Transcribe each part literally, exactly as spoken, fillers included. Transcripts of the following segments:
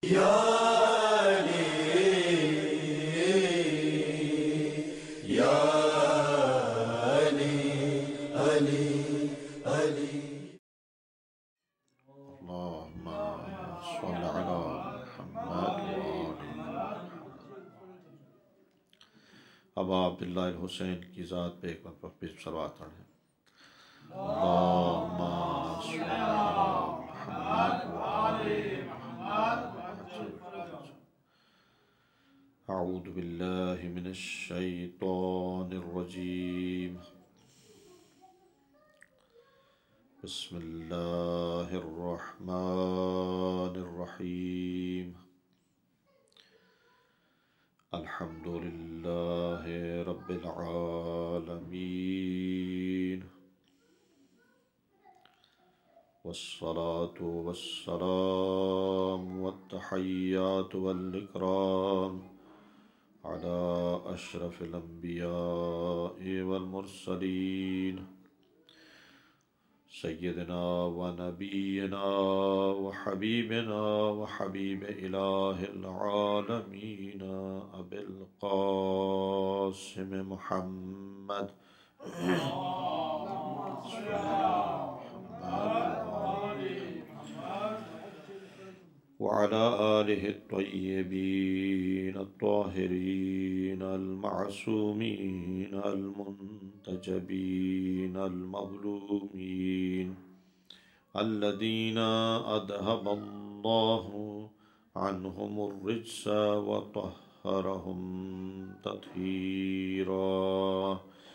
یا علی یا علی علی علی اللہم صل علی محمد ابا عبداللہ الحسین کی ذات پہ ایک مرتبہ پھر صلوات پڑھیں۔ اللہم صل علی محمد اعوذ باللہ من الشیطان الرجیم بسم اللہ الرحمن الرحیم الحمد للہ رب العالمین والصلاة والسلام والتحیات والاکرام على اشرف الانبیاء والمرسلین سیدنا و نبینا و حبیبنا و حبیب الہ العالمین ابی القاسم محمد وعلى آلہ الطیبین الطاہرین المعصومین المنتجبین المظلومین الذین اذهب اللہ عنہم الرجس وطہرہم تطہیرا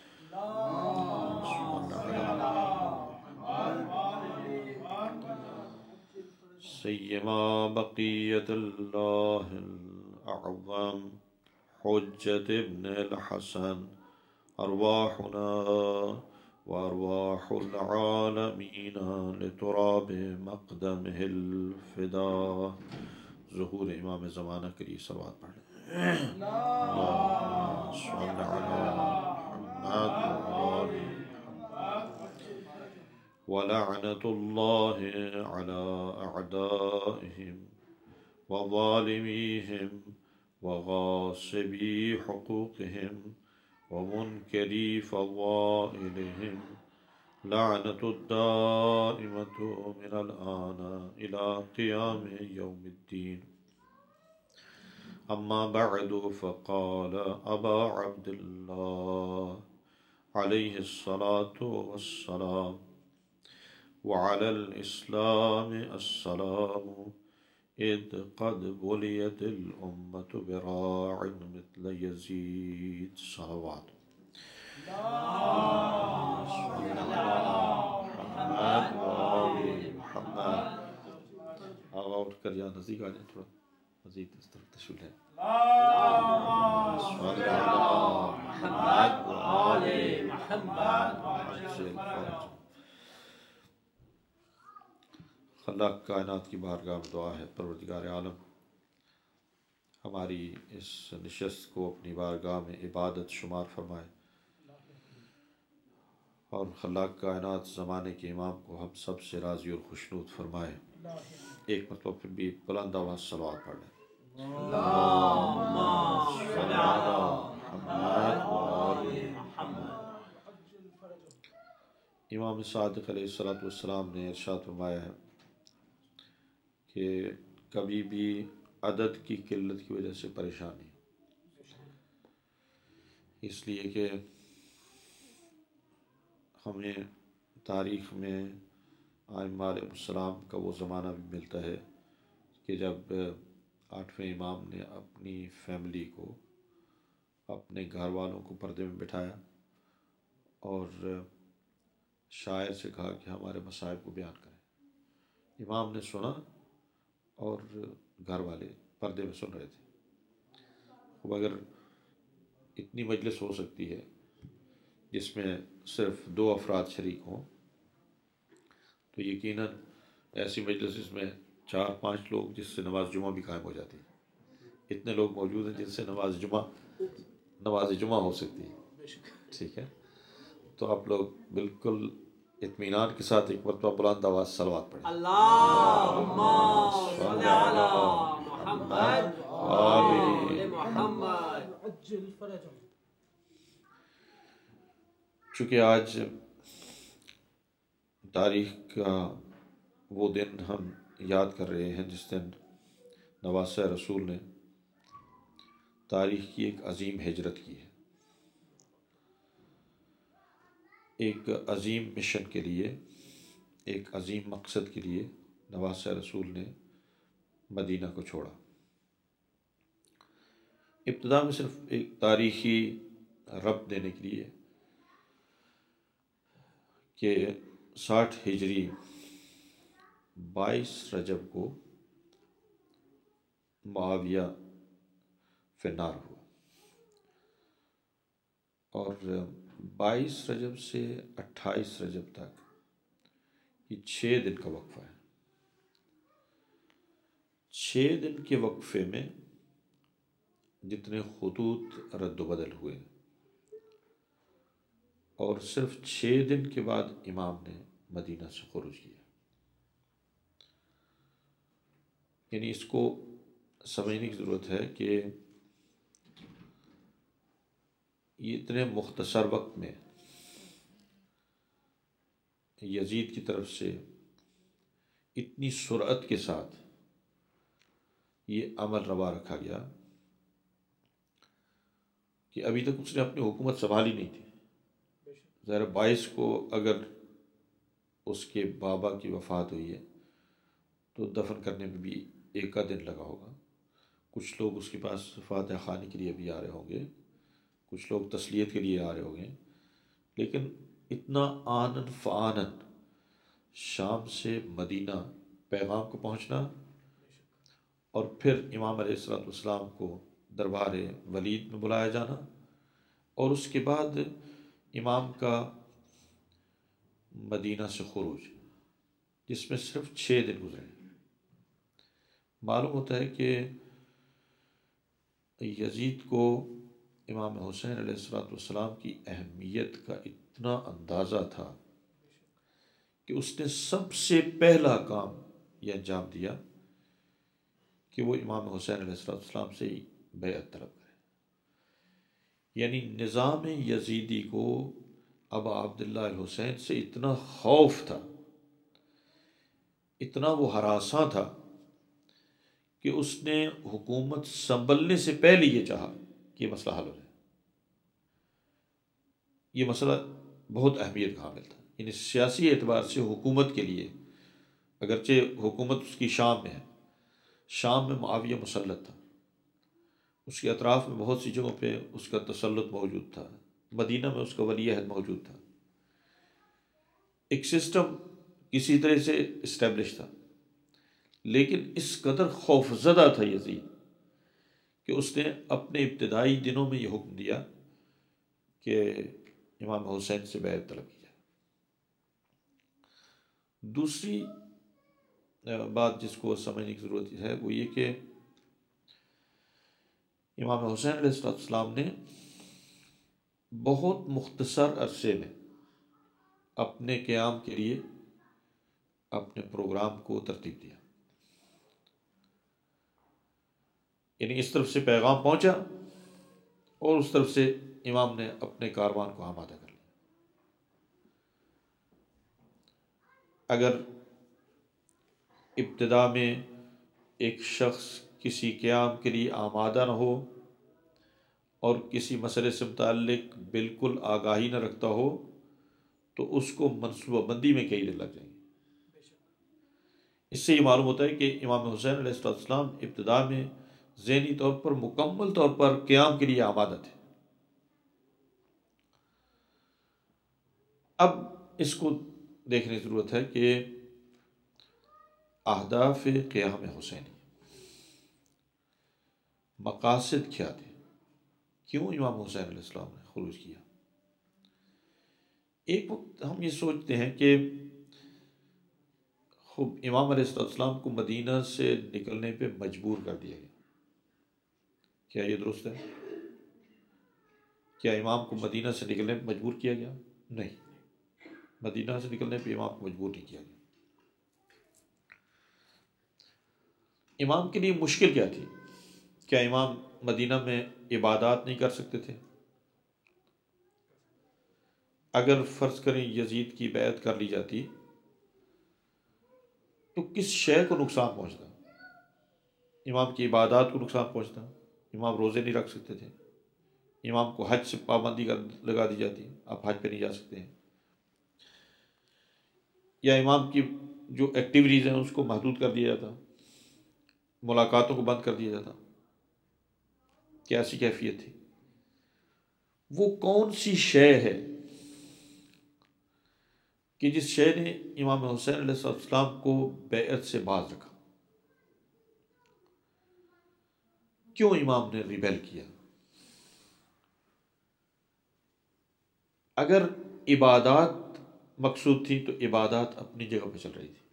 سیما بقیت اللہ الاعظم حجت ابن الحسن ارواحنا وارواح العالمین لتراب مقدمہ الفدا۔ ظہور امام زمانہ کے لیے صلوات پڑھ لیں۔ اللہم صل علی محمد وآل ولعنت اللہ علی اعدائہم وظالمیہم وغاصبی حقوقہم ومنکری فضائلہم لعنت الدائمۃ من الآن الى قیام یوم الدین۔ اما بعد فقال ابا عبداللہ علیہ الصلاة والسلام وعلى الإسلام السلام إذ قد بليت الأمة براع مثل يزيد صلوات محمد وآل محمد۔ آغا اٹھ کر یا نزدیک آ جائیں، تھوڑا مزید اس طرف تشریف لیں۔ محمد وآل محمد۔ خلاق کائنات کی بارگاہ میں دعا ہے، پروردگار عالم ہماری اس نشست کو اپنی بارگاہ میں عبادت شمار فرمائے، اور خلاق کائنات زمانے کے امام کو ہم سب سے راضی اور خوشنود فرمائے۔ ایک مرتبہ پھر بھی بلند آواز صلوات پڑھ لیں۔ اللہم صل علی محمد وآل محمد۔ امام صادق علیہ الصلوۃ والسلام نے ارشاد فرمایا ہے کہ کبھی بھی عدد کی قلت کی وجہ سے پریشانی، اس لیے کہ ہمیں تاریخ میں ائمہ علیہ السلام کا وہ زمانہ بھی ملتا ہے کہ جب آٹھویں امام نے اپنی فیملی کو، اپنے گھر والوں کو پردے میں بٹھایا اور شاعر سے کہا کہ ہمارے مصائب کو بیان کریں۔ امام نے سنا اور گھر والے پردے میں سن رہے تھے۔ اب اگر اتنی مجلس ہو سکتی ہے جس میں صرف دو افراد شریک ہوں، تو یقیناً ایسی مجلس اس میں چار پانچ لوگ جس سے نماز جمعہ بھی قائم ہو جاتی ہے، اتنے لوگ موجود ہیں جن سے نماز جمعہ نماز جمعہ ہو سکتی ہے۔ ٹھیک ہے، تو آپ لوگ بالکل اطمینان کے ساتھ ایک مرتبہ بلند آواز صلوات پڑھیں۔ اللہم صل علی محمد آل محمد. عجل فرجهم. چونکہ آج تاریخ کا وہ دن ہم یاد کر رہے ہیں جس دن نواسہ رسول نے تاریخ کی ایک عظیم ہجرت کی ہے، ایک عظیم مشن کے لیے، ایک عظیم مقصد کے لیے نواسہ رسول نے مدینہ کو چھوڑا۔ ابتدا میں صرف ایک تاریخی ربط دینے کے لیے کہ ساٹھ ہجری بائیس رجب کو معاویہ فنار ہوا، اور بائیس رجب سے اٹھائیس رجب تک یہ چھ دن کا وقفہ ہے۔ چھ دن کے وقفے میں جتنے خطوط رد و بدل ہوئے، اور صرف چھ دن کے بعد امام نے مدینہ سے خروج کیا۔ یعنی اس کو سمجھنے کی ضرورت ہے کہ یہ اتنے مختصر وقت میں یزید کی طرف سے اتنی سرعت کے ساتھ یہ عمل روا رکھا گیا کہ ابھی تک اس نے اپنی حکومت سنبھالی نہیں تھی۔ ظاہر بائیس کو اگر اس کے بابا کی وفات ہوئی ہے تو دفن کرنے میں بھی ایک کا دن لگا ہوگا۔ کچھ لوگ اس کے پاس فاتحہ خوانی کے لیے بھی آ رہے ہوں گے، کچھ لوگ تسلیت کے لیے آ رہے ہوں گے، لیکن اتنا آنن فآنن شام سے مدینہ پیغام کو پہنچنا، اور پھر امام علیہ الصلوۃ والسلام کو دربار ولید میں بلایا جانا، اور اس کے بعد امام کا مدینہ سے خروج، جس میں صرف چھ دن گزرے۔ معلوم ہوتا ہے کہ یزید کو امام حسین علیہ الصلوۃ والسلام کی اہمیت کا اتنا اندازہ تھا کہ اس نے سب سے پہلا کام یہ انجام دیا کہ وہ امام حسین علیہ الصلوۃ والسلام سے بیعت طلب کرے۔ یعنی نظام یزیدی کو ابا عبداللہ الحسین سے اتنا خوف تھا، اتنا وہ ہراساں تھا کہ اس نے حکومت سنبھلنے سے پہلے یہ چاہا کہ یہ مسئلہ حل ہو جائے۔ یہ مسئلہ بہت اہمیت کا حامل تھا، یعنی سیاسی اعتبار سے حکومت کے لیے، اگرچہ حکومت اس کی شام میں ہے، شام میں معاویہ مسلط تھا، اس کے اطراف میں بہت سی جگہوں پہ اس کا تسلط موجود تھا، مدینہ میں اس کا ولی عہد موجود تھا، ایک سسٹم کسی طرح سے اسٹیبلش تھا، لیکن اس قدر خوف زدہ تھا یزید کہ اس نے اپنے ابتدائی دنوں میں یہ حکم دیا کہ امام حسین سے بیعت طلب کی جائے۔ دوسری بات جس کو سمجھنے کی ضرورت ہے وہ یہ کہ امام حسین علیہ السلام نے بہت مختصر عرصے میں اپنے قیام کے لیے اپنے پروگرام کو ترتیب دیا۔ یعنی اس طرف سے پیغام پہنچا اور اس طرف سے امام نے اپنے کاروان کو آمادہ کر لیا۔ اگر ابتدا میں ایک شخص کسی قیام کے لیے آمادہ نہ ہو اور کسی مسئلے سے متعلق بالکل آگاہی نہ رکھتا ہو تو اس کو منصوبہ بندی میں کئی دن لگ جائیں گے۔ اس سے یہ معلوم ہوتا ہے کہ امام حسین علیہ السلام ابتدا میں ذہنی طور پر مکمل طور پر قیام کے لیے آمادہ تھے۔ اب اس کو دیکھنے کی ضرورت ہے کہ اہداف قیام حسینی، مقاصد کیا تھے، کیوں امام حسین علیہ السلام نے خروج کیا۔ ایک وقت ہم یہ سوچتے ہیں کہ خوب امام علیہ السلام کو مدینہ سے نکلنے پہ مجبور کر دیا گیا، کیا یہ درست ہے؟ کیا امام کو مدینہ سے نکلنے پہ مجبور کیا گیا؟ نہیں، مدینہ سے نکلنے پہ امام کو مجبور نہیں کیا گیا۔ امام کے لیے مشکل کیا تھی؟ کیا امام مدینہ میں عبادات نہیں کر سکتے تھے؟ اگر فرض کریں یزید کی بیعت کر لی جاتی تو کس شے کو نقصان پہنچتا؟ امام کی عبادات کو نقصان پہنچتا، امام روزے نہیں رکھ سکتے تھے، امام کو حج سے پابندی لگا دی جاتی، آپ حج پہ نہیں جا سکتے ہیں، یا امام کی جو ایکٹیویٹیز ہیں اس کو محدود کر دیا جاتا، ملاقاتوں کو بند کر دیا جاتا. کیا ایسی کیفیت تھی؟ وہ کون سی شے ہے کہ جس شے نے امام حسین علیہ السلام کو بیعت سے باز رکھا؟ کیوں امام نے ریبیل کیا؟ اگر عبادات مقصود تھی تو عبادات اپنی جگہ پہ چل رہی تھی.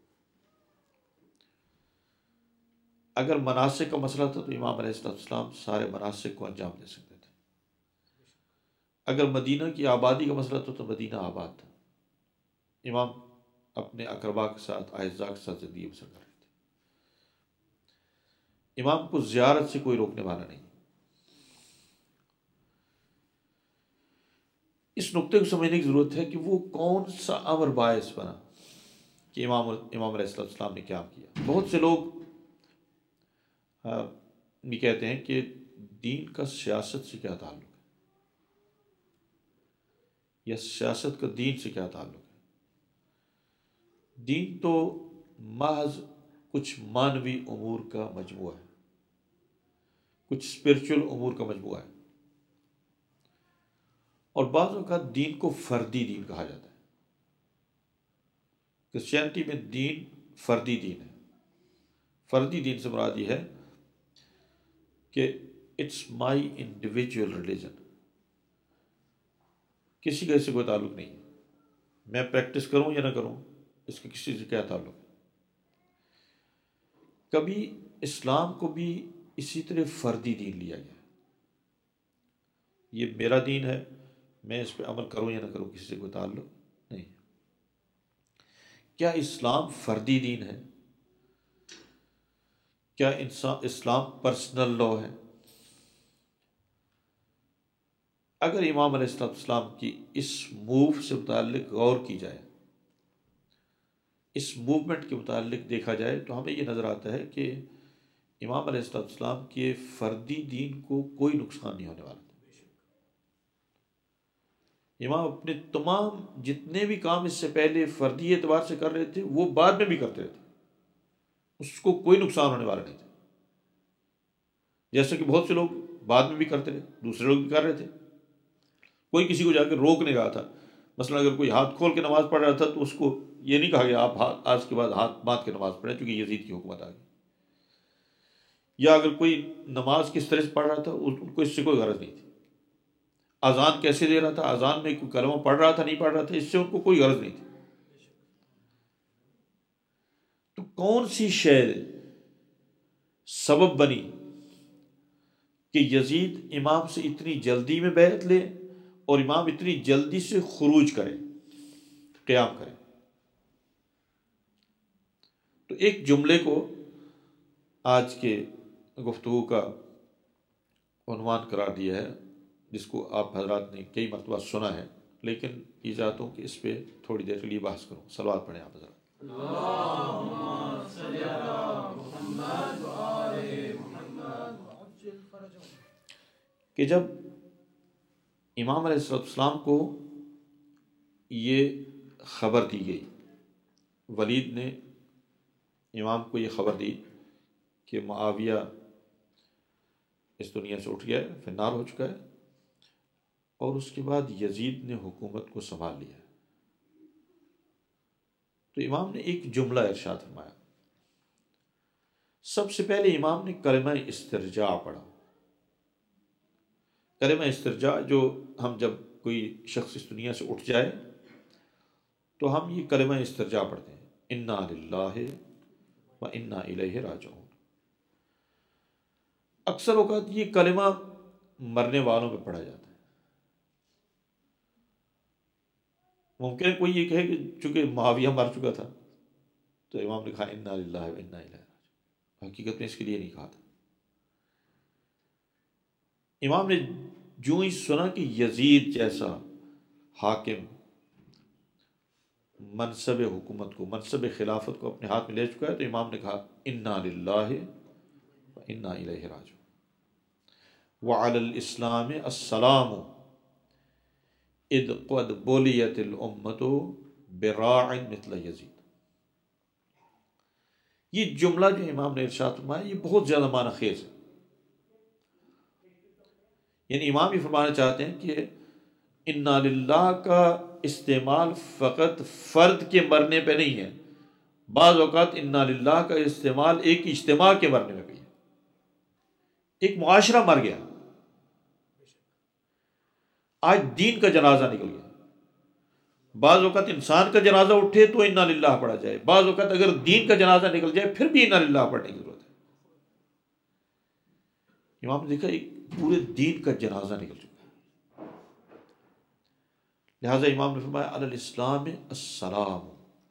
اگر مناسک کا مسئلہ تھا تو امام علیہ السلام سارے مناسک کو انجام دے سکتے تھے. اگر مدینہ کی آبادی کا مسئلہ تھا تو مدینہ آباد تھا، امام اپنے اقربا کے ساتھ اعزاء کے ساتھ زندگی بسر کر رہے تھے. امام کو زیارت سے کوئی روکنے والا نہیں. اس نقطے کو سمجھنے کی ضرورت ہے کہ وہ کون سا امر باعث بنا کہ امام امام علیہ السلام نے کیا کیا. بہت سے لوگ یہ کہتے ہیں کہ دین کا سیاست سے کیا تعلق ہے، یا سیاست کا دین سے کیا تعلق ہے. دین تو محض کچھ مانوی امور کا مجموعہ ہے، کچھ اسپرچل امور کا مجموعہ ہے، اور بعض اوقات دین کو فردی دین کہا جاتا ہے. کرسچینٹی میں دین فردی دین ہے. فردی دین سے مراد یہ ہے کہ اٹس مائی انڈیویجول ریلیجن، کسی کا اس سے کوئی تعلق نہیں ہے. میں پریکٹس کروں یا نہ کروں اس کا کسی سے کیا تعلق ہے. کبھی اسلام کو بھی اسی طرح فردی دین لیا گیا، یہ میرا دین ہے، میں اس پہ عمل کروں یا نہ کروں کسی سے کوئی تعلق نہیں. کیا اسلام فردی دین ہے؟ کیا انسان اسلام پرسنل لا ہے؟ اگر امام علیہ السلام کی اس موو سے متعلق غور کی جائے، اس موومنٹ کے متعلق دیکھا جائے، تو ہمیں یہ نظر آتا ہے کہ امام علیہ السلام کے فردی دین کو کوئی نقصان نہیں ہونے والا تھا. امام اپنے تمام جتنے بھی کام اس سے پہلے فردی اعتبار سے کر رہے تھے وہ بعد میں بھی کرتے رہتے، اس کو کوئی نقصان ہونے والا نہیں تھا. جیسا کہ بہت سے لوگ بعد میں بھی کرتے رہے، دوسرے لوگ بھی کر رہے تھے، کوئی کسی کو جا کے روک نہیں رہا تھا. مثلا اگر کوئی ہاتھ کھول کے نماز پڑھ رہا تھا تو اس کو یہ نہیں کہا گیا آپ آج کے بعد ہاتھ باندھ کے نماز پڑھیں چونکہ یزید کی حکومت آ گئی. یا اگر کوئی نماز کس طرح سے پڑھ رہا تھا ان کو اس سے کوئی غرض نہیں تھی. اذان کیسے دے رہا تھا، اذان میں کوئی کلمہ پڑھ رہا تھا نہیں پڑھ رہا تھا، اس سے ان کو کوئی غرض نہیں تھی. تو کون سی شے سبب بنی کہ یزید امام سے اتنی جلدی میں بیعت لے اور امام اتنی جلدی سے خروج کرے، قیام کرے؟ تو ایک جملے کو آج کے گفتگو کا عنوان قرار دیا ہے، جس کو آپ حضرات نے کئی مرتبہ سنا ہے، لیکن یہ چاہتا ہوں کہ اس پہ تھوڑی دیر کے لیے بحث کروں. صلوات پڑھیں آپ حضرات. اللهم صل على محمد وآل محمد وعجل فرجهم. کہ جب امام علیہ السلام کو یہ خبر دی گئی، ولید نے امام کو یہ خبر دی کہ معاویہ اس دنیا سے اٹھ گیا ہے، فنار ہو چکا ہے، اور اس کے بعد یزید نے حکومت کو سنبھال لیا ہے، تو امام نے ایک جملہ ارشاد فرمایا. سب سے پہلے امام نے کلمہ استرجاع پڑھا. کلمہ استرجاع جو ہم جب کوئی شخص اس دنیا سے اٹھ جائے تو ہم یہ کلمہ استرجاع پڑھتے ہیں، انا للہ و انا الیہ راجعون. اکثر اوقات یہ کلمہ مرنے والوں پہ پڑھا جاتا ہے. ممکن ہے کوئی یہ کہے کہ چونکہ معاویہ مر چکا تھا تو امام نے کہا انا للہ و انا الیہ راجعون. हकीकत में इसके लिए नहीं कहा था। इमाम ने जो ही सुना कि यजीद जैसा हाकिम मनसब हुकूमत को, मनसब खिलाफत को अपने हाथ में ले चुका है, तो इमाम ने कहा इन्ना लिल्लाहि व इन्ना इलैहि राजिऊन व अलल इस्लाम अस्सलाम इद क़द बुलियतिल उम्मतु बिराइन मिथल यजीद। ये जुमला जो इमाम ने इरशाद फरमाया ये बहुत ज़्यादा माना खेज है। यानी इमाम ये फरमाना चाहते हैं कि इन्ना लिल्लाह का इस्तेमाल फ़कत फ़र्द के मरने पे नहीं है, बाज़ औक़ात इन्ना लिल्लाह का इस्तेमाल एक इज्तिमा के मरने में भी है। एक मुआशरा मर गया, आज दीन का जनाजा निकल गया। बाज़ औक़ात इंसान का जनाजा उठे तो इन्ना लिल्लाह पढ़ा जाए, बाज़ औक़ात अगर दीन का जनाजा निकल जाए फिर भी इन्ना लिल्लाह पढ़ने की जरूरत है। इमाम ने देखा एक पूरे दीन का जनाजा निकल चुका है, लिहाजा इमाम ने फरमाया अलल इस्लाम अस्सलाम।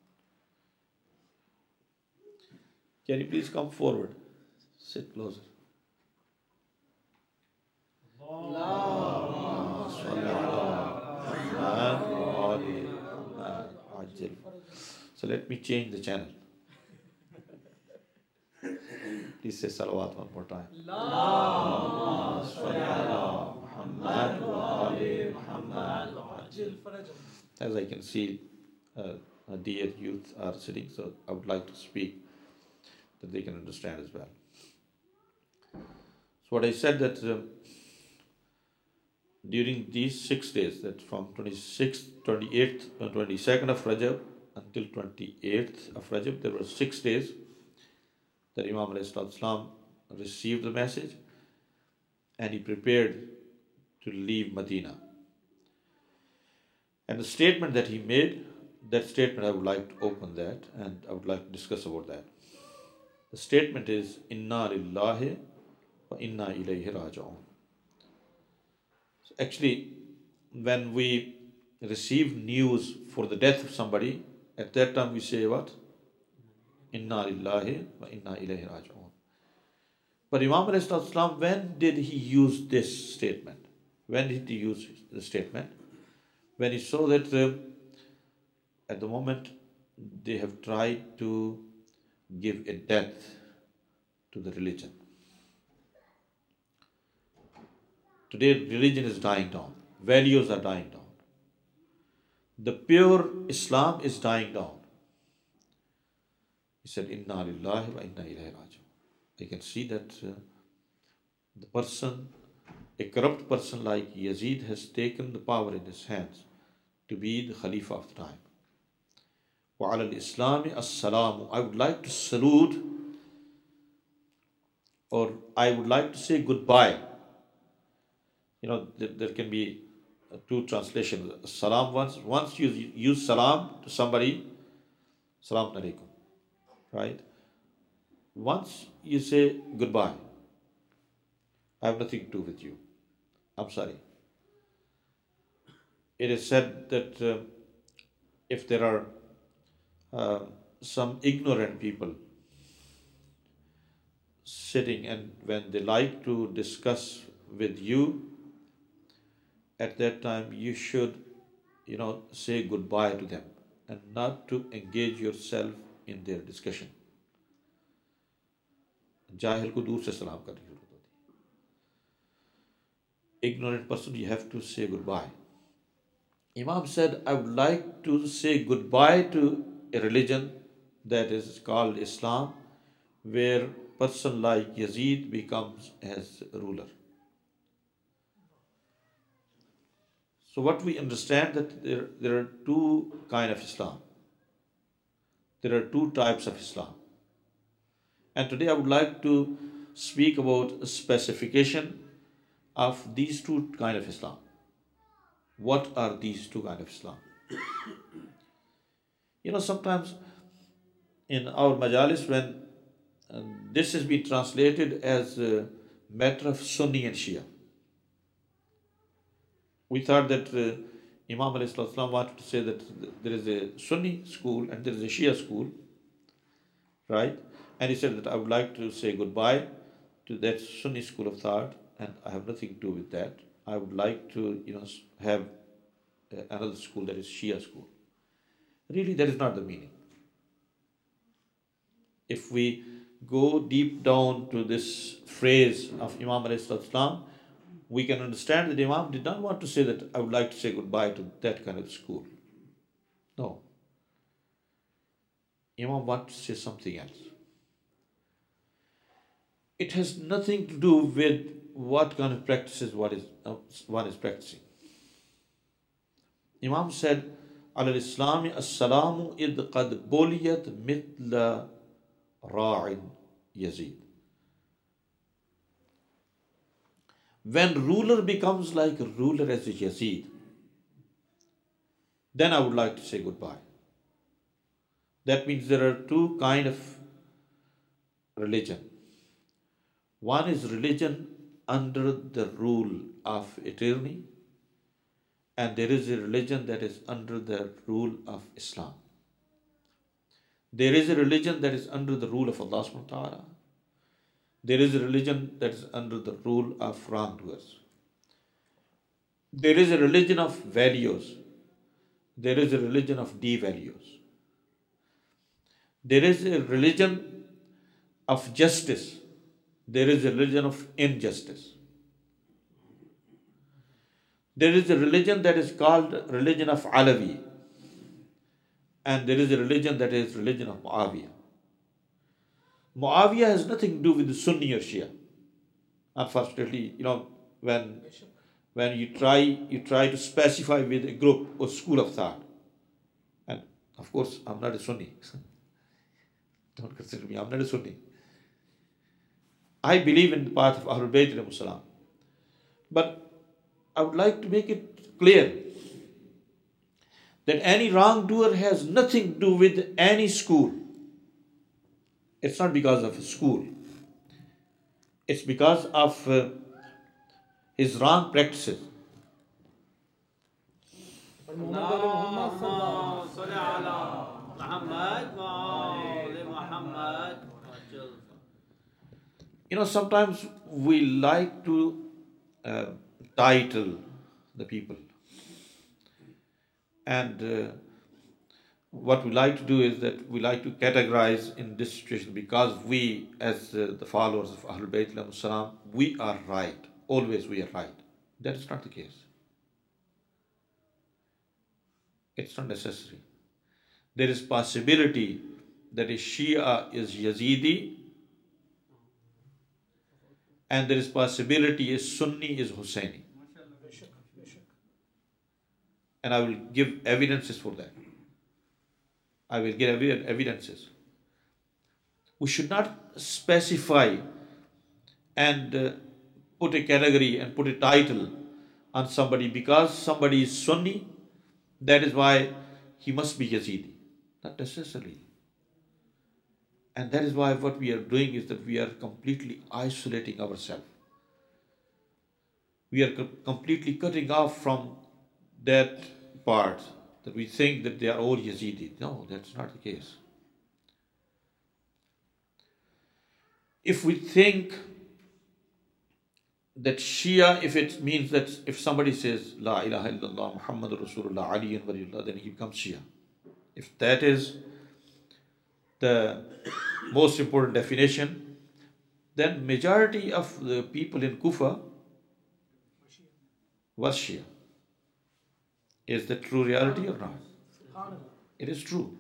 Can you please come forward, sit closer. So let me change the channel. Please say salawat one more time. As I can see, uh, dear youth are sitting, so I would like to speak that they can understand as well. So what I said that uh, during these six days, that from twenty-sixth, twenty-eighth, and twenty-second of Rajab until twenty-eighth of Rajab, there were six days that Imam alayhi salatu wasalam received the message and he prepared to leave Medina. And the statement that he made, that statement I would like to open that and I would like to discuss about that. The statement is Inna lillahi wa inna ilayhi raji'un. So actually, when we receive news for the death of somebody, at that time we say what? Inna lillahi wa inna ilayhi raji'un. But Imam alayhi salatu wasalam, when did he use this statement? When did he use the statement? When he saw that uh, at the moment they have tried to give a death to the religion. Today religion is dying down, values are dying down. The pure Islam is dying down. He said, Inna lillahi wa inna ilayhi raji'un. I can see that uh, the person, a corrupt person like Yazid, has taken the power in his hands to be the Khalifa of the time. Wa ala al-Islami as-salamu. I would like to salute, or I would like to say goodbye. You know, there, there can be uh, two translations. Salam once, once you use salam to somebody, salam alaikum, right? Once you say goodbye, I have nothing to do with you, I'm sorry. It is said that uh, if there are uh, some ignorant people sitting and when they like to discuss with you, at that time you should, you know, say goodbye to them and not to engage yourself in their discussion. Jahil ko dur se salam karne ki zarurat hoti hai. Ignorant person, you have to say goodbye. Imam said, I would like to say goodbye to a religion that is called Islam, where a person like Yazid becomes as ruler. So what we understand that there, there are two kind of Islam. There are two types of Islam. And today I would like to speak about a specification of these two kind of Islam. What are these two kind of Islam? You know, sometimes in our majalis, when uh, this has been translated as a matter of Sunni and Shia, we thought that uh, Imam alayhi salatu wasalam wanted to say that there is a Sunni school and there is a Shia school, right? And he said that I would like to say goodbye to that Sunni school of thought, and I have nothing to do with that. I would like to, you know, have uh, another school that is Shia school. Really, that is not the meaning. If we go deep down to this phrase of Imam alayhi salam, we can understand that Imam did not want to say that I would like to say goodbye to that kind of school. No. Imam wants to say something else. It has nothing to do with what kind of practices what is, uh, one is practicing. Imam said, Ala al-Islami as-salamu id qad buliyat mitla ra'in Yazid. When ruler becomes like a ruler as a Yazid, then I would like to say goodbye. That means there are two kind of religion. One is religion under the rule of eternity, and there is a religion that is under the rule of Islam. There is a religion that is under the rule of Allah subhanahu wa ta'ala. There is a religion that is under the rule of wrongdoers. There is a religion of values. There is a religion of devalues. There is a religion of justice. There is a religion of injustice. There is a religion that is called religion of Alawi. And there is a religion that is religion of Muawiyah. Muawiyah has nothing to do with the Sunni or Shia. Unfortunately, you know, when when you try you try to specify with a group or school of thought, and of course I'm not a Sunni. Don't consider me, I'm not a Sunni. I believe in the path of Ahlul Bayt alayhi salam. But I would like to make it clear that any wrongdoer has nothing to do with any school. It's not because of a school. It's because of uh, his wrong practices. You know, sometimes we like to uh, title the people. And uh, what we like to do is that we like to categorize in this situation because we, as uh, the followers of Ahlul Bayt alayhi salam, we are right. Always we are right. That is not the case. It's not necessary. There is possibility that a Shia is Yazidi, and there is possibility a Sunni is Husseini. And I will give evidences for that. I will give evidences. We should not specify and uh, put a category and put a title on somebody because somebody is Sunni, that is why he must be Yazidi. Not necessarily. And that is why what we are doing is that we are completely isolating ourselves. We are co- completely cutting off from that part that we think that they are all Yazidi. No, that's not the case. If we think that Shia, if it means that if somebody says La ilaha illallah Muhammadur Rasulullah Ali and Waliyullah, then he becomes Shia. If that is the most important definition, then majority of the people in Kufa was Shia. Is that true reality or not? It is true.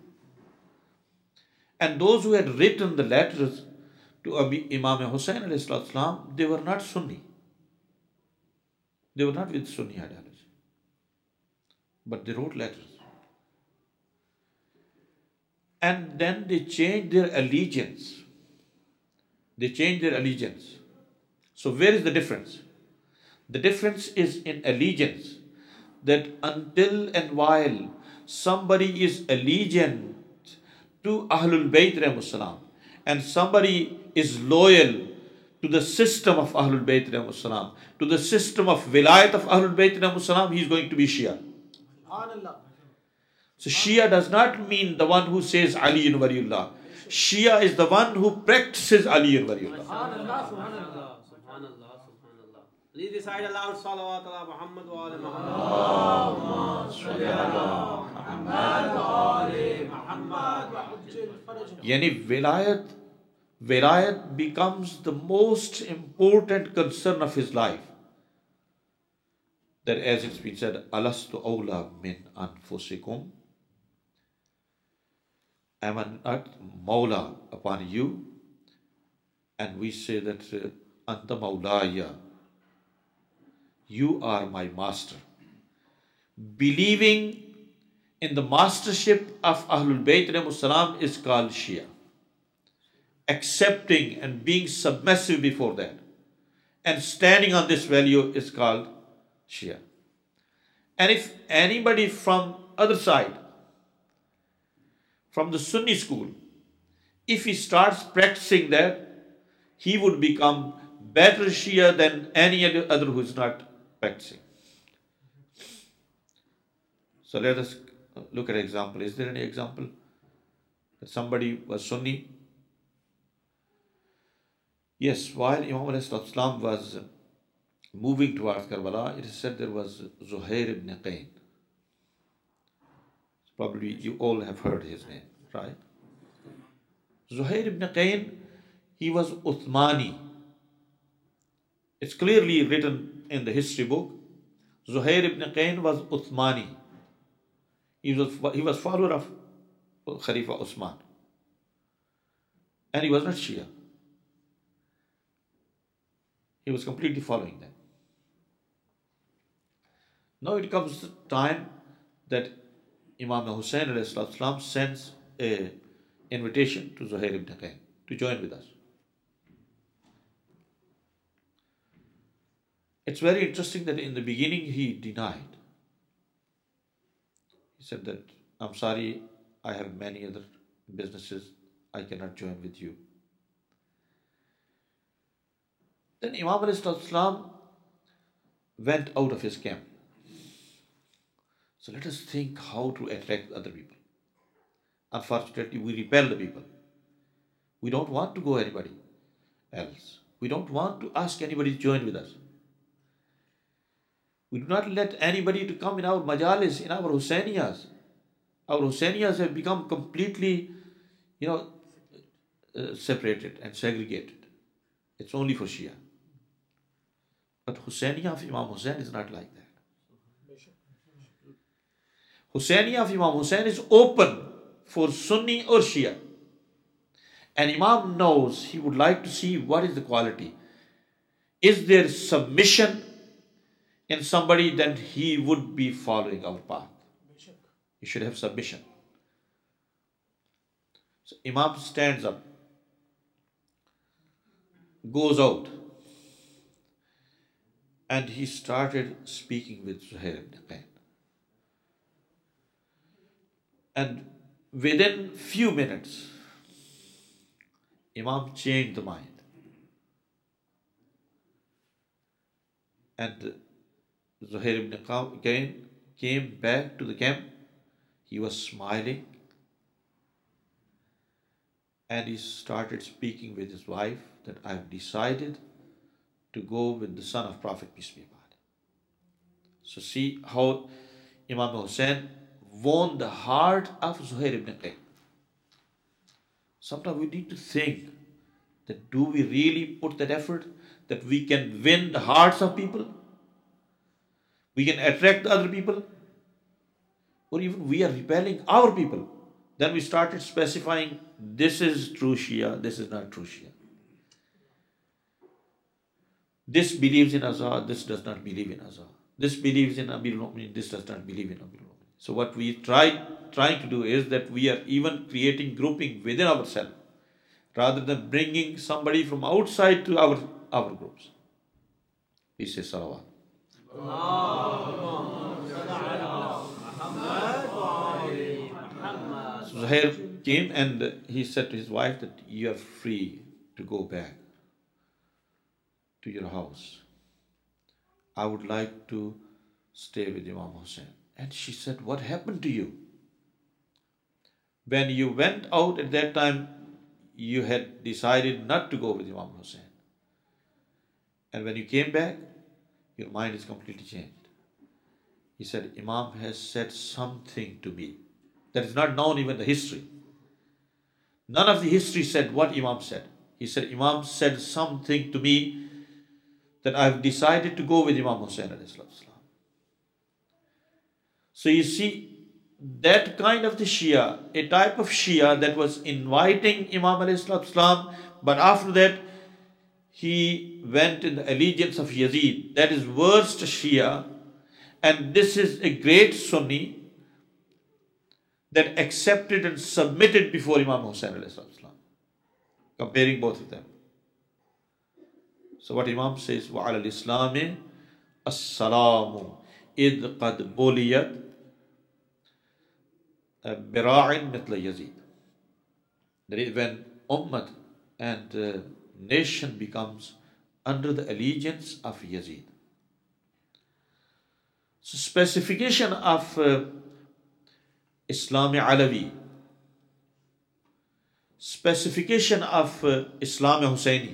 And those who had written the letters to Imam Hussain alayhi salam, they were not Sunni. They were not with Sunni ideology. But they wrote letters. And then they changed their allegiance. They changed their allegiance. So where is the difference? The difference is in allegiance. That until and while somebody is allegiant to Ahlul Bayt alayhi salam and somebody is loyal to the system of Ahlul Bayt alayhi salam, to the system of wilayat of Ahlul Bayt alayhi salam, he is going to be Shia. So Shia does not mean the one who says Ali and Waliullah. Shia is the one who practices Ali and Waliullah. Subhanallah, subhanallah, subhanallah, subhanallah. Please recite aloud salawat ala Muhammad wa ala Muhammad. Allahumma salli ala Muhammad wa ala Muhammad wa ajil farajahum. Yani vilayat, vilayat becomes the most important concern of his life. That as it's been said, alastu awla min anfusikum. Am I not Mawla upon you? And we say that uh, Anta Mawlaya, you are my master. Believing in the mastership of Ahlul Bayt alayhimus salam is called Shia. Accepting and being submissive before that and standing on this value is called Shia. And if anybody from other side, from the Sunni school, if he starts practicing that, he would become better Shia than any other who is not practicing. So let us look at an example. Is there any example that somebody was Sunni? Yes, while Imam al-Islam was moving towards Karbala, it is said there was Zuhair ibn Qayn. Probably you all have heard his name, right? Zuhair ibn Qayn, he was Uthmani. It's clearly written in the history book. Zuhair ibn Qayn was Uthmani. He was, he was follower of Khalifa Usman. And he was not Shia. He was completely following them. Now it comes the time that Imam Hussain alayhi salam sends an invitation to Zuhair ibn Qayn to join with us. It's very interesting that in the beginning he denied. He said that, I'm sorry, I have many other businesses, I cannot join with you. Then Imam alayhi salam went out of his camp. So let us think how to attract other people. Unfortunately, we repel the people. We don't want to go anybody else. We don't want to ask anybody to join with us. We do not let anybody to come in our majalis, in our Hussainiyas. Our Hussainiyas have become completely, you know, uh, separated and segregated. It's only for Shia. But Hussainiyah of Imam Hussain is not like that. Hussainiyah of Imam Hussain is open for Sunni or Shia. And Imam knows he would like to see what is the quality. Is there submission in somebody? Then he would be following our path. He should have submission. So Imam stands up, goes out, and he started speaking with Zuhair ibn Qayn. And within few minutes, Imam changed the mind. And Zuhair ibn Qayn came back to the camp. He was smiling. And he started speaking with his wife that I've decided to go with the son of Prophet, peace be upon him. So see how Imam Hussain won the heart of Zuhair ibn Qayn. Sometimes we need to think that do we really put that effort that we can win the hearts of people? We can attract the other people? Or even we are repelling our people. Then we started specifying this is true Shia, this is not true Shia. This believes in Azhar, this does not believe in Azhar. This believes in Amir al-Mu'minin, this does not believe in Amir al-Mu'minin. So what we try trying to do is that we are even creating grouping within ourselves rather than bringing somebody from outside to our, our groups. We say salawat. So Zuhair came and he said to his wife that you are free to go back to your house. I would like to stay with Imam Hussain. And she said, what happened to you? When you went out at that time, you had decided not to go with Imam Hussein. And when you came back, your mind is completely changed. He said, Imam has said something to me that is not known even the history. None of the history said what Imam said. He said, Imam said something to me that I've decided to go with Imam Hussein alayhi salatu wasalam. So you see, that kind of the Shia, a type of Shia that was inviting Imam alayhi salatu wasalam, but after that he went in the allegiance of Yazid. That is worst Shia, and this is a great Sunni that accepted and submitted before Imam Hussein alayhi salatu wasalam. Comparing both of them. So what Imam says, وَعَلَى الْإِسْلَامِ السَّلَامُ إِذْ قَدْ بُلِيَتْ بِرَاعٍ مِثْلَ يَزِيدٍ. That is when Ummah and uh, nation becomes under the allegiance of Yazid. So specification of uh, Islam Alawi, specification of uh, Islam Husseini.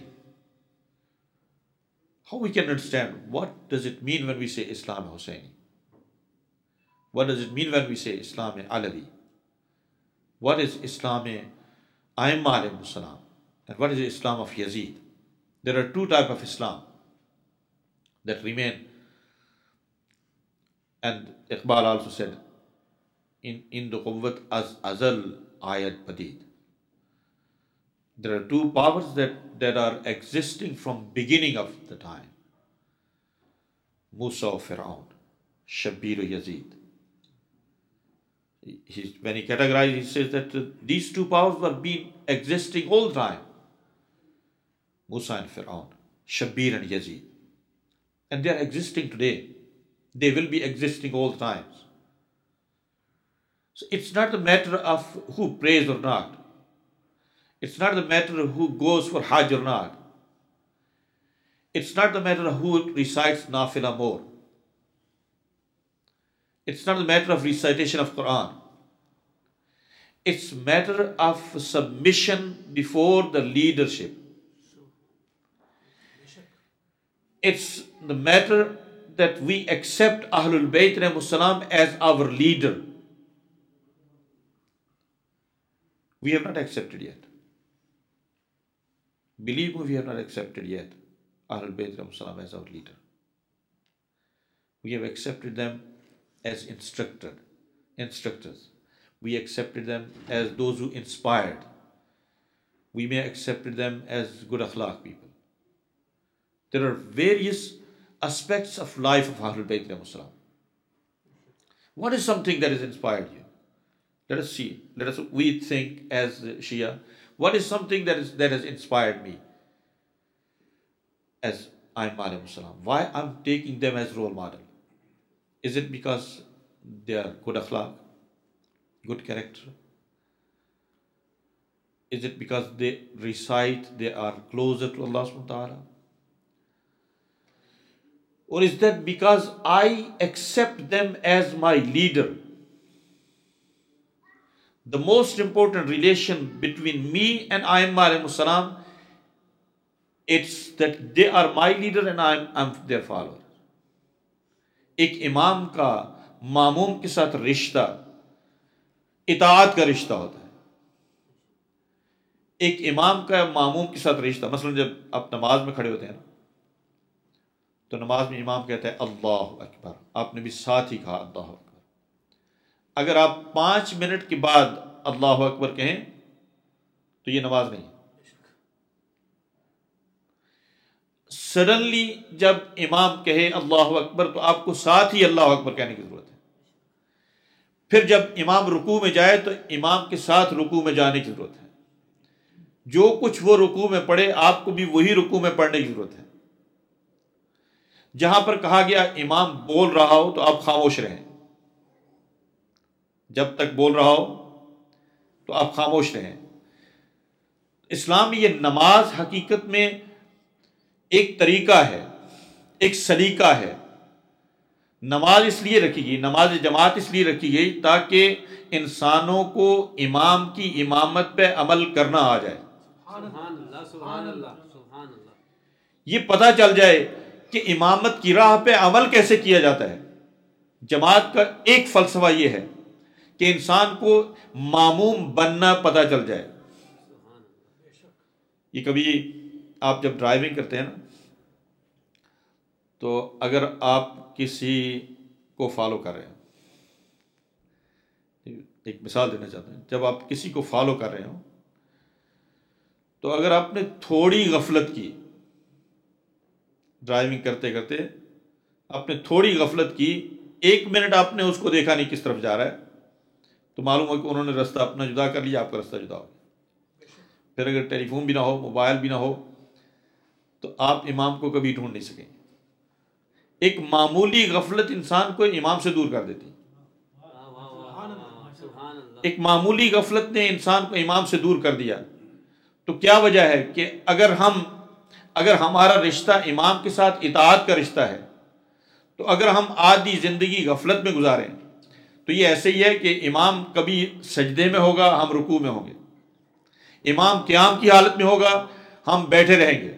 How we can understand what does it mean when we say Islam Husseini? What does it mean when we say Islam Alawi? What is Islam Aimma alayhimus salam? And what is the Islam of Yazid? There are two types of Islam that remain. And Iqbal also said, in, in the Quwwat az azal ayat padid. There are two powers that, that are existing from beginning of the time. Musa or Fir'aun, Shabbir or Yazid. He, when he categorizes, he says that uh, these two powers were being existing all the time. Musa and Fir'aun, Shabbir and Yazid. And they are existing today. They will be existing all the times. So it's not a matter of who prays or not. It's not the matter of who goes for Hajj or not. It's not the matter of who recites Nafila more. It's not the matter of recitation of Quran. It's matter of submission before the leadership. It's the matter that we accept Ahlul Bayt alayhimus salam as our leader. We have not accepted yet. Believe me, we have not accepted yet Ahlul Bayt alayhimus salam as our leader. We have accepted them as instructed, instructors. We accepted them as those who inspired. We may have accepted them as good akhlaq people. There are various aspects of life of Ahlul Bayt alayhimus salam. What is something that has inspired you? Let us see. Let us we think as Shia. What is something that is that has inspired me as Aimma alayhimus salam? Why I'm taking them as role model? Is it because they are good akhlaq, good character? Is it because they recite, they are closer to Allah subhanahu wa ta'ala? Or is that because I accept them as my leader? The most important relation between me and Aimma alayhimus salam, it's that they are my leader and I'm, I'm their follower. एक इमाम का मामूम के साथ रिश्ता इताअत का रिश्ता होता है. एक इमाम का मामूम के साथ रिश्ता, मसलन जब आप नमाज में खड़े होते हैं ना, तो नमाज में इमाम कहता है अल्लाहु अकबर, आपने भी साथ ही कहा अल्लाहु अकबर. अगर आप पाँच मिनट के बाद अल्लाहु अकबर कहें तो ये नमाज नहीं. सडनली जब इमाम कहे अल्लाहु अकबर तो आपको साथ ही अल्लाहु अकबर कहने की जरूरत है. फिर जब इमाम रुकू में जाए तो इमाम के साथ रुकू में जाने की जरूरत है. जो कुछ वो रुकू में पढ़े आपको भी वही रुकू में पढ़ने की जरूरत है. जहां पर कहा गया इमाम बोल रहा हो तो आप खामोश रहें. जब तक बोल रहा हो तो आप खामोश रहें. इस्लाम में ये नमाज हकीकत में एक तरीका है, एक सलीका है. नमाज इसलिए रखी गई, नमाज जमात इसलिए रखी गई ताकि इंसानों को इमाम की इमामत पे अमल करना आ जाए. سبحان اللہ سبحان اللہ سبحان اللہ. یہ پتہ چل جائے کہ امامت کی راہ پہ عمل کیسے کیا جاتا ہے. جماعت کا ایک فلسفہ یہ ہے کہ انسان کو ماموم بننا پتہ چل جائے. یہ کبھی آپ جب ڈرائیونگ کرتے ہیں نا، تو اگر آپ کسی کو فالو کر رہے ہیں، ایک مثال دینا چاہتا ہوں، جب آپ کسی کو فالو کر رہے ہوں تو اگر آپ نے تھوڑی غفلت کی، ڈرائیونگ کرتے کرتے آپ نے تھوڑی غفلت کی، ایک منٹ آپ نے اس کو دیکھا نہیں کس طرف جا رہا ہے، تو معلوم ہو کہ انہوں نے رستہ اپنا جدا کر لیا، آپ کا رستہ جدا ہو. پھر اگر ٹیلی فون بھی نہ ہو، موبائل بھی نہ ہو، تو آپ امام کو کبھی ڈھونڈ نہیں سکیں. ایک معمولی غفلت انسان کو امام سے دور کر دیتی. ایک معمولی غفلت نے انسان کو امام سے دور کر دیا. تو کیا وجہ ہے کہ اگر ہم اگر ہمارا رشتہ امام کے ساتھ اطاعت کا رشتہ ہے، تو اگر ہم آدھی زندگی غفلت میں گزاریں تو یہ ایسے ہی ہے کہ امام کبھی سجدے میں ہوگا، ہم رکوع میں ہوں گے. امام قیام کی حالت میں ہوگا، ہم بیٹھے رہیں گے.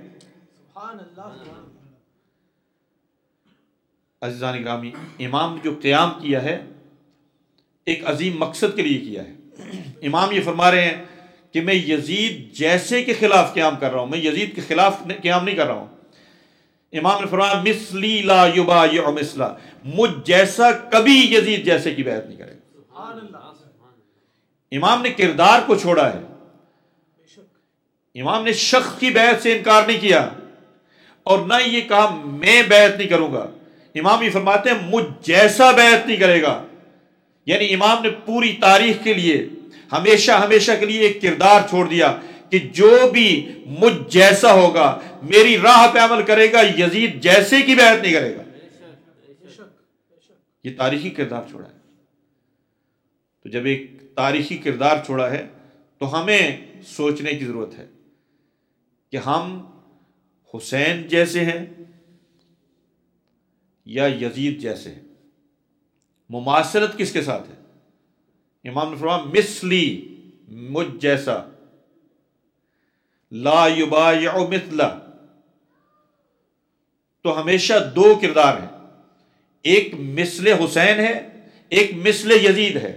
عزیزان گرامی، امام نے جو قیام کیا ہے ایک عظیم مقصد کے لیے کیا ہے. امام یہ فرما رہے ہیں کہ میں یزید جیسے کے خلاف قیام کر رہا ہوں، میں یزید کے خلاف قیام نہیں کر رہا ہوں. امام نے فرمایا مثلی لا یبایع مثلا، مجھ جیسا کبھی یزید جیسے کی بیعت نہیں کرے گا. امام نے کردار کو چھوڑا ہے. امام نے شخص کی بیعت سے انکار نہیں کیا اور نہ یہ کہا میں بیعت نہیں کروں گا. امام یہ فرماتے ہیں مجھ جیسا بیعت نہیں کرے گا. یعنی امام نے پوری تاریخ کے لیے ہمیشہ ہمیشہ کے لیے ایک کردار چھوڑ دیا کہ جو بھی مجھ جیسا ہوگا، میری راہ پہ عمل کرے گا، یزید جیسے کی بیعت نہیں کرے گا. یہ تاریخی کردار چھوڑا ہے. تو جب ایک تاریخی کردار چھوڑا ہے تو ہمیں سوچنے کی ضرورت ہے کہ ہم حسین جیسے ہیں یا یزید جیسے ہیں. مماثلت کس کے ساتھ ہے؟ امام نے فرمایا مثلی، مجھ جیسا، لا یبایع مثلا. تو ہمیشہ دو کردار ہیں، ایک مثل حسین ہے، ایک مثل یزید ہے.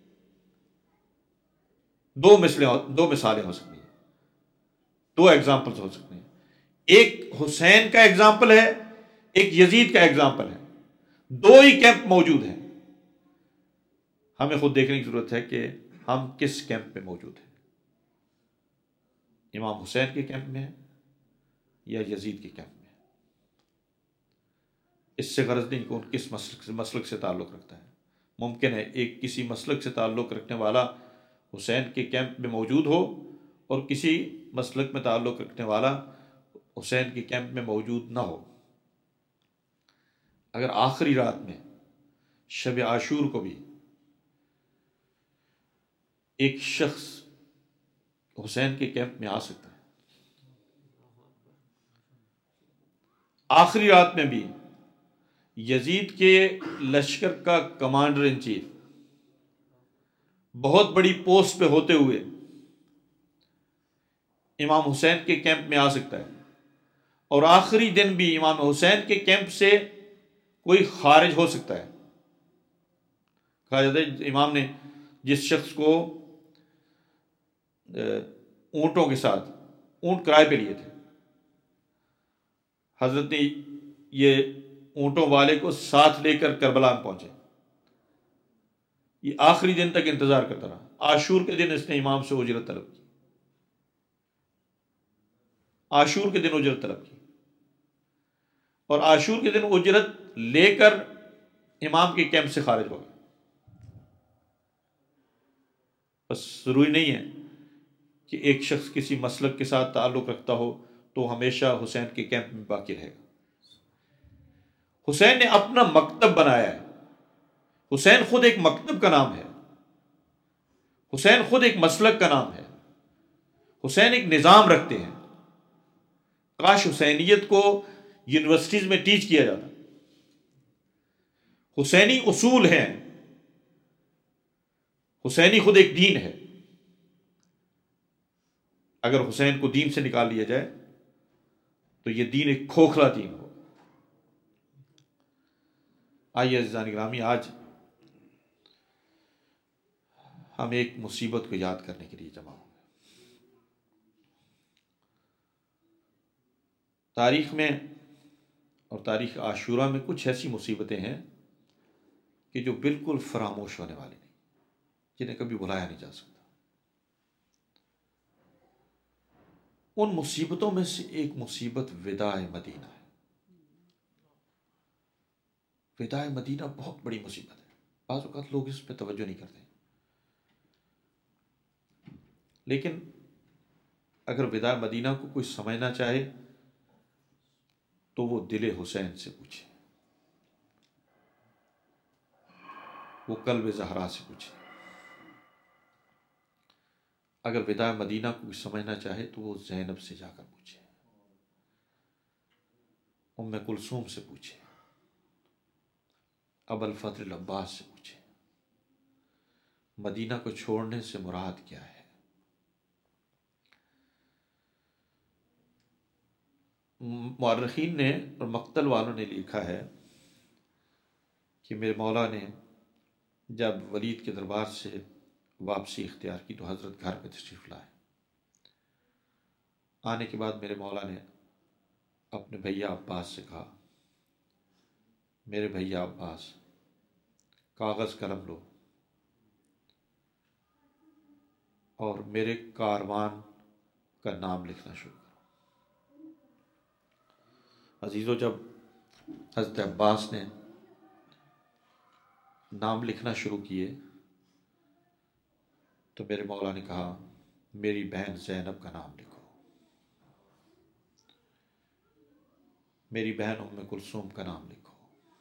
دو مثلیں دو مثالیں ہو سکتی ہیں، دو ایگزامپلز ہو سکتے ہیں. ایک حسین کا ایگزامپل ہے، ایک یزید کا ایگزامپل ہے. دو ہی کیمپ موجود ہیں. ہمیں خود دیکھنے کی ضرورت ہے کہ ہم کس کیمپ میں موجود ہیں. امام حسین کے کیمپ میں ہیں یا یزید کے کیمپ میں. اس سے غرض نہیں کہ ان کس مسلک سے مسلک سے تعلق رکھتا ہے. ممکن ہے ایک کسی مسلک سے تعلق رکھنے والا حسین کے کیمپ میں موجود ہو اور کسی مسلک میں تعلق رکھنے والا حسین کے کیمپ میں موجود نہ ہو. اگر آخری رات میں شب عاشور کو بھی ایک شخص حسین کے کیمپ میں آ سکتا ہے، آخری رات میں بھی یزید کے لشکر کا کمانڈر ان چیف بہت بڑی پوسٹ پہ ہوتے ہوئے امام حسین کے کیمپ میں آ سکتا ہے، اور آخری دن بھی امام حسین کے کیمپ سے کوئی خارج ہو سکتا ہے. کہا جاتا ہے امام نے جس شخص کو اونٹوں کے ساتھ اونٹ کرائے پہ لیے تھے، حضرت نے یہ اونٹوں والے کو ساتھ لے کر کربلا میں پہنچے. یہ آخری دن تک انتظار کرتا رہا. عاشور کے دن اس نے امام سے اجرت طلب کی. عاشور کے دن اجرت طلب کی اور عاشور کے دن اجرت لے کر امام کے کیمپ سے خارج ہو گئے. بس ضروری نہیں ہے کہ ایک شخص کسی مسلک کے ساتھ تعلق رکھتا ہو تو ہمیشہ حسین کے کیمپ میں باقی رہے گا. حسین نے اپنا مکتب بنایا ہے. حسین خود ایک مکتب کا نام ہے. حسین خود ایک مسلک کا نام ہے. حسین ایک نظام رکھتے ہیں. کاش حسینیت کو یونیورسٹیز میں ٹیچ کیا جاتا. حسینی اصول ہیں. حسینی خود ایک دین ہے. اگر حسین کو دین سے نکال لیا جائے تو یہ دین ایک کھوکھلا دین ہو۔ آئیے عزیزان گرامی، آج ہم ایک مصیبت کو یاد کرنے کے لیے جمع ہوں گے۔ تاریخ میں اور تاریخ عاشورہ میں کچھ ایسی مصیبتیں ہیں کہ جو بالکل فراموش ہونے والی نہیں، جنہیں کبھی بلایا نہیں جا سکتا۔ ان مصیبتوں میں سے ایک مصیبت وداع مدینہ ہے۔ وداع مدینہ بہت بڑی مصیبت ہے، بعض اوقات لوگ اس پہ توجہ نہیں کرتے، لیکن اگر وداع مدینہ کو کوئی سمجھنا چاہے تو وہ دل حسین سے پوچھے، وہ قلب زہرا سے پوچھے۔ اگر وداع مدینہ کو کوئی سمجھنا چاہے تو وہ زینب سے جا کر پوچھے، ام کلثوم سے پوچھے، ابو الفضل العباس سے پوچھے، مدینہ کو چھوڑنے سے مراد کیا ہے۔ مورخین نے اور مقتل والوں نے لکھا ہے کہ میرے مولا نے جب ولید کے دربار سے واپسی اختیار کی تو حضرت گھر پہ تشریف لائے۔ آنے کے بعد میرے مولا نے اپنے بھیا عباس سے کہا، میرے بھیا عباس، کاغذ قلم لو اور میرے کاروان کا نام لکھنا شروع کرو۔ عزیزو، جب حضرت عباس نے نام لکھنا شروع کیے تو میرے مولا نے کہا، میری بہن زینب کا نام لکھو، میری بہن ام کلثوم کا نام لکھو،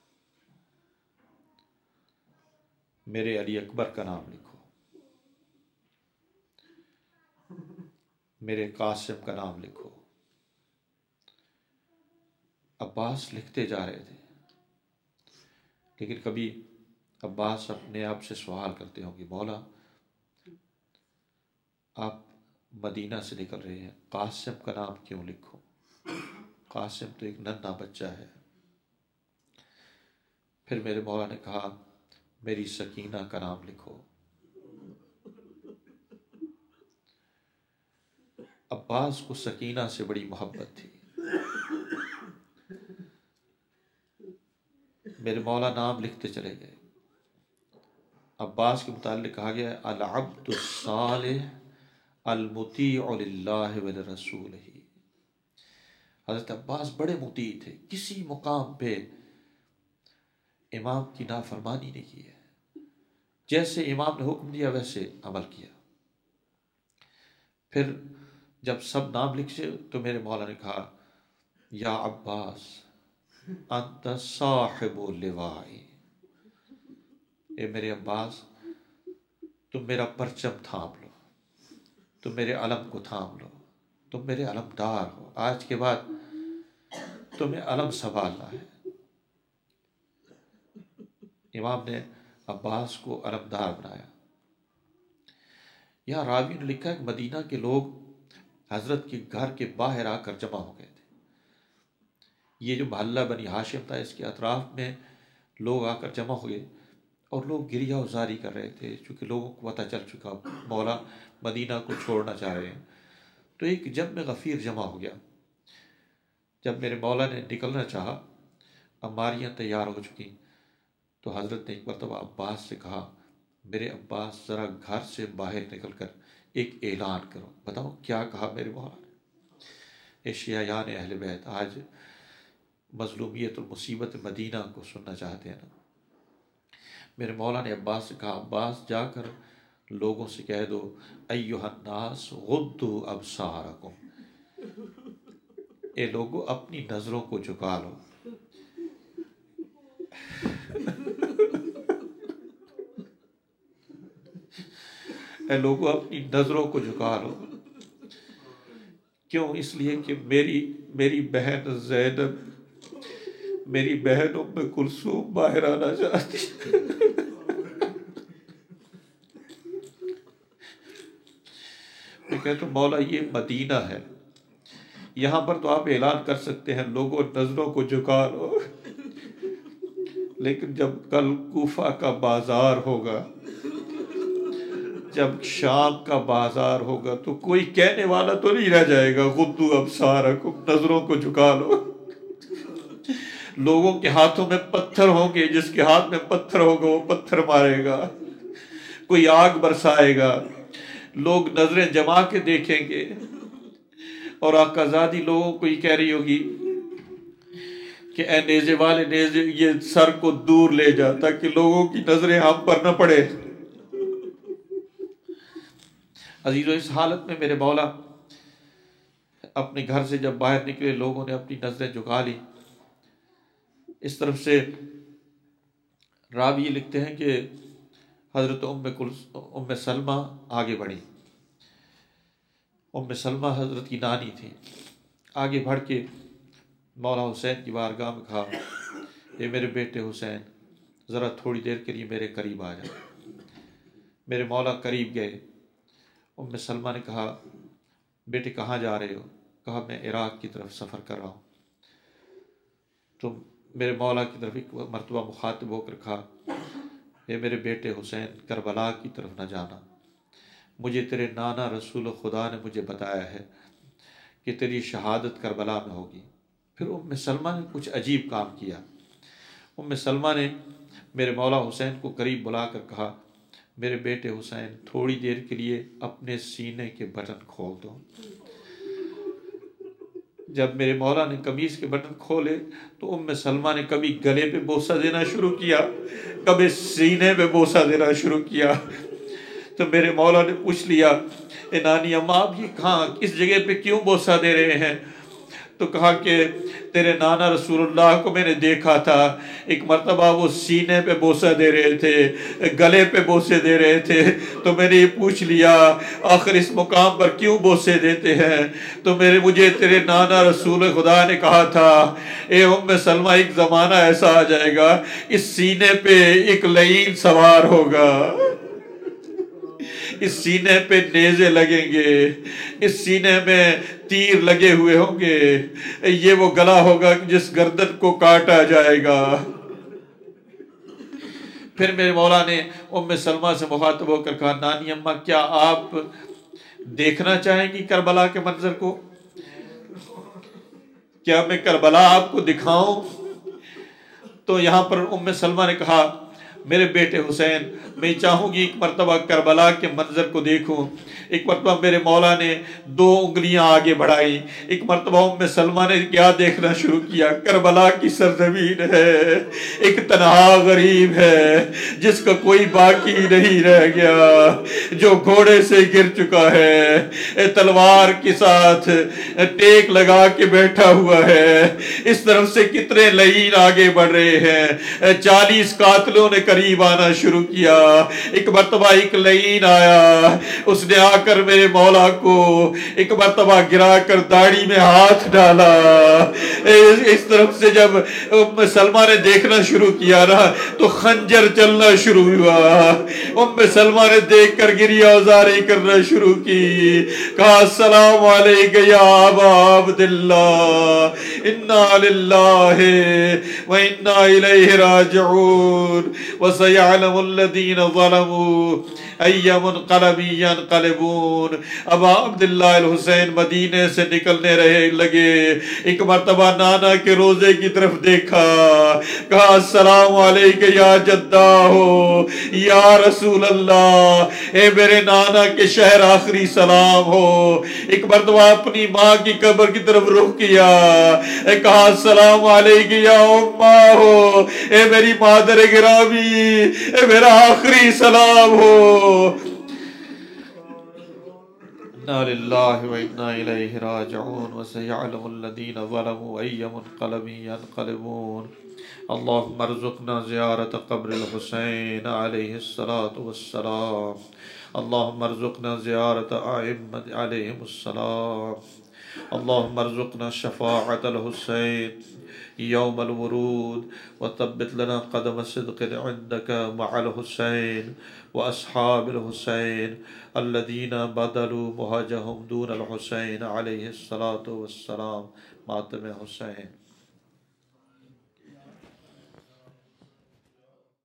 میرے علی اکبر کا نام لکھو، میرے قاسم کا نام لکھو۔ عباس لکھتے جا رہے تھے، لیکن کبھی عباس اپنے آپ سے سوال کرتے ہوں کہ مولا، آپ مدینہ سے نکل رہے ہیں، قاسم کا نام کیوں لکھو؟ قاسم تو ایک ننھا بچہ ہے۔ پھر میرے مولا نے کہا، میری سکینہ کا نام لکھو۔ عباس کو سکینہ سے بڑی محبت تھی۔ میرے مولا نام لکھتے چلے گئے۔ عباس کے متعلق کہا گیا ہے، العبد الصالح المطیع للہ ولرسولہ۔ حضرت عباس بڑے مطیع تھے، کسی مقام پہ امام کی نافرمانی نہیں کی ہے، جیسے امام نے حکم دیا ویسے عمل کیا۔ پھر جب سب نام لکھے تو میرے مولا نے کہا، یا عباس انت صاحب اللواء، اے میرے عباس، تم میرا پرچم تھام لو، تم میرے علم کو تھام لو، تم میرے علمدار ہو، آج کے بعد تمہیں علم سنبھالنا ہے۔ امام نے عباس کو علمدار بنایا۔ یہاں راوی نے لکھا ہے کہ مدینہ کے لوگ حضرت کے گھر کے باہر آ کر جمع ہو گئے تھے۔ یہ جو محلہ بنی ہاشم تھا، اس کے اطراف میں لوگ آ کر جمع ہوئے اور لوگ گریہ وزاری کر رہے تھے، چونکہ لوگوں کو پتہ چل چکا مولا مدینہ کو چھوڑنا چاہ رہے ہیں۔ تو ایک جمع غفیر جمع ہو گیا۔ جب میرے مولا نے نکلنا چاہا، اماریاں تیار ہو چکی، تو حضرت نے ایک مرتبہ عباس سے کہا، میرے عباس ذرا گھر سے باہر نکل کر ایک اعلان کرو۔ بتاؤ کیا کہا میرے مولا نے؟ اے شیعیان اہل بیت، آج مظلومیت المصیبت مدینہ کو سننا چاہتے ہیں نا؟ میرے مولا نے عباس سے کہا، عباس جا کر لوگوں سے کہہ دو، ایھا الناس غضوا ابصارکم، اے لوگوں اپنی نظروں کو جھکا لو۔ اے لوگوں اپنی نظروں کو جھکا لو۔ کیوں؟ اس لیے کہ میری میری بہن زینب، میری بہن ام کلثوم باہر آنا چاہتی۔ کہے تو مولا یہ مدینہ ہے، یہاں پر تو آپ اعلان کر سکتے ہیں لوگوں نظروں کو جھکا لو، لیکن جب کل کوفہ کا بازار ہوگا، جب شام کا بازار ہوگا تو کوئی کہنے والا تو نہیں رہ جائے گا غضوا ابصارکم، نظروں کو جھکا لو۔ لوگوں کے ہاتھوں میں پتھر ہوں گے، جس کے ہاتھ میں پتھر ہوگا وہ پتھر مارے گا، کوئی آگ برسائے گا، لوگ نظریں جما کے دیکھیں گے، اور آقا زادی لوگوں کو یہ کہہ رہی ہوگی کہ اے نیزے والے نیزے، یہ سر کو دور لے جا تاکہ لوگوں کی نظریں ہم پر نہ پڑے۔ عزیزو، اس حالت میں میرے مولا اپنے گھر سے جب باہر نکلے، لوگوں نے اپنی نظریں جھکا لی۔ اس طرف سے راوی یہ لکھتے ہیں کہ حضرت ام ام سلمہ آگے بڑھی۔ ام سلمہ حضرت کی نانی تھی، آگے بڑھ کے مولا حسین کی بارگاہ میں کہا، اے میرے بیٹے حسین، ذرا تھوڑی دیر کے لیے میرے قریب آ جا۔ میرے مولا قریب گئے۔ ام سلمہ نے کہا، بیٹے کہاں جا رہے ہو؟ کہا میں عراق کی طرف سفر کر رہا ہوں۔ تو میرے مولا کی طرف ایک مرتبہ مخاطب ہو کر کہا، اے میرے بیٹے حسین، کربلا کی طرف نہ جانا، مجھے تیرے نانا رسول خدا نے مجھے بتایا ہے کہ تیری شہادت کربلا میں ہوگی۔ پھر ام سلمہ نے کچھ عجیب کام کیا۔ ام سلمہ نے میرے مولا حسین کو قریب بلا کر کہا، میرے بیٹے حسین، تھوڑی دیر کے لیے اپنے سینے کے بٹن کھول دو۔ جب میرے مولا نے قمیض کے بٹن کھولے تو ام سلمہ نے کبھی گلے پہ بوسہ دینا شروع کیا، کبھی سینے پہ بوسہ دینا شروع کیا۔ تو میرے مولا نے پوچھ لیا، اے نانی اماں، آپ یہ کہاں کس جگہ پہ کیوں بوسہ دے رہے ہیں؟ تو کہا کہ تیرے نانا رسول اللہ کو میں نے دیکھا تھا، ایک مرتبہ وہ سینے پہ بوسہ دے رہے تھے، گلے پہ بوسے دے رہے تھے، تو میں نے یہ پوچھ لیا آخر اس مقام پر کیوں بوسے دیتے ہیں؟ تو میرے مجھے تیرے نانا رسول خدا نے کہا تھا، اے ام سلمہ، ایک زمانہ ایسا آ جائے گا اس سینے پہ ایک لعین سوار ہوگا، اس سینے پہ نیزے لگیں گے، اس سینے میں تیر لگے ہوئے ہوں گے، یہ وہ گلا ہوگا جس گردن کو کاٹا جائے گا۔ پھر میرے مولا نے ام سلمہ سے مخاطب ہو کر کہا، نانی اماں، کیا آپ دیکھنا چاہیں گی کربلا کے منظر کو؟ کیا میں کربلا آپ کو دکھاؤں؟ تو یہاں پر ام سلمہ نے کہا، میرے بیٹے حسین، میں چاہوں گی ایک مرتبہ کربلا کے منظر کو دیکھوں۔ ایک مرتبہ میرے مولا نے دو انگلیاں آگے بڑھائی، ایک مرتبہ ام سلمہ نے کیا دیکھنا شروع کیا، کربلا کی سرزمین ہے، ایک تنہا غریب ہے جس کا کوئی باقی نہیں رہ گیا، جو گھوڑے سے گر چکا ہے، تلوار کے ساتھ ٹیک لگا کے بیٹھا ہوا ہے۔ اس طرف سے کتنے لعین آگے بڑھ رہے ہیں، چالیس قاتلوں نے قریب آنا شروع کیا۔ ایک مرتبہ ایک لعین آیا، اس نے آ کر میرے مولا کو ایک مرتبہ گرا کر داڑھی میں ہاتھ ڈالا۔ اس طرف سے جب ام سلمہ نے دیکھنا شروع کیا نا تو خنجر چلنا شروع ہوا۔ ام سلمہ نے دیکھ کر گریہ ازاری کرنا شروع کی، کہا، السلام علیکہ یا ابا عبداللہ، انا للہ و انا الیہ راجعون، وسیعلم الذین ظلموا ای منقلب ینقلبون۔ ابا عبداللہ الحسین مدینے سے نکلنے رہے لگے، ایک مرتبہ نانا کے روزے کی طرف دیکھا، کہا، السلام علیکہ یا جدہ یا رسول اللہ، اے میرے نانا کے شہر آخری سلام ہو۔ ایک مرتبہ اپنی ماں کی قبر کی طرف رخ کیا، کہا، السلام علیکہ یا امہ ہو، اے میری مادر گرامی، اے میرا آخری سلام ہو۔ انا للہ و انا الیہ راجعون، وسیعلم الذین ظلموا ای منقلب ینقلبون۔ اللہم ارزقنا زیارت قبر الحسین علیہ الصلاة والسلام، اللہم ارزقنا زیارت ائمۃ علیہم السلام، اللہم ارزقنا شفاعت الحسین يوم الورود وثبت لنا قدم صدق عندك مع الحسين وأصحاب الحسين الذين بذلوا مهجهم دون الحسين عليه الصلاة والسلام. ماتم حسین.